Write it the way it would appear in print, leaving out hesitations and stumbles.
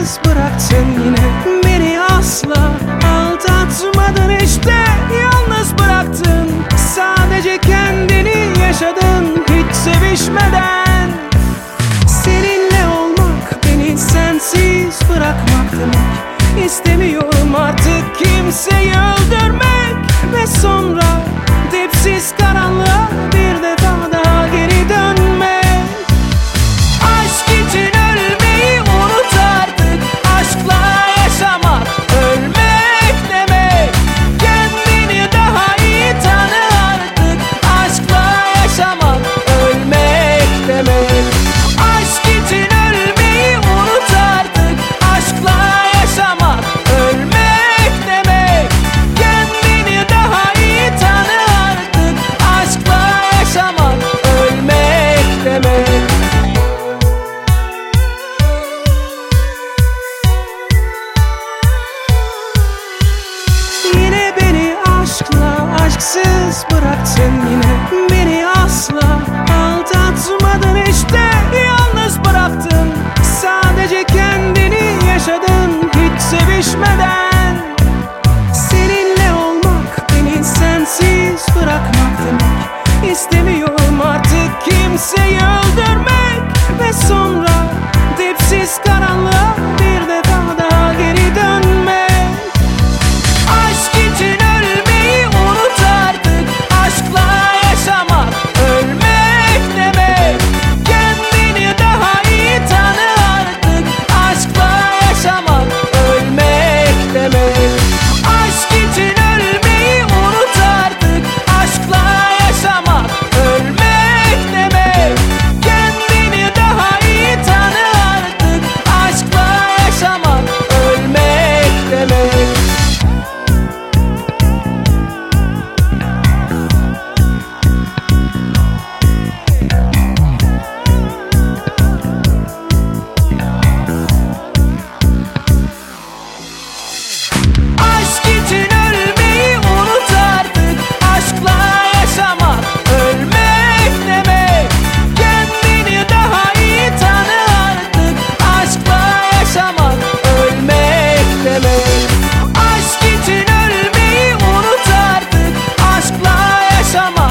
aşksız bıraktın yine beni, asla aldatmadın işte. Yalnız bıraktın, sadece kendini yaşadın hiç sevişmeden. Seninle olmak beni sensiz bırakmak demek. İstemiyorum artık kimseyi öldürmek ve sonra dipsiz karanlığa bir defa daha geri dönmek. Aşk için ölmeyi unut artık, aşkla yaşamak ölmek demek. Kendini daha iyi tanı artık, aşkla yaşamak ölmek demek. Aşk için ölmeyi unut artık, aşkla yaşamak ölmek demek. Kendini daha iyi tanı artık, aşkla yaşamak ölmek demek. Yine beni aşkla aşksız bıraktın yine beni, asla aldatmadın işte. Yalnız bıraktın, sadece kendini yaşadın hiç sevişmeden. Seninle olmak beni sensiz bırakmak demek. İstemiyorum artık kimseyi öldürmek ve sonra dipsiz karanlığa bir defa daha geri dönmek. Aşk için ölmeyi unut artık, aşkla yaşamak ölmek demek. Kendini daha iyi tanı artık, aşkla yaşamak ölmek demek. Aşk için ölmeyi unut artık, aşkla yaşamak ölmek demek. Kendini daha iyi tanı artık, aşkla yaşamak ölmek demek. Aşk için ölmeyi unut artık, aşkla yaşamak ölmek demek. Kendini daha iyi tanı artık, aşkla yaşamak ölmek demek. Aşk için ölmeyi unut artık, aşkla yaşamak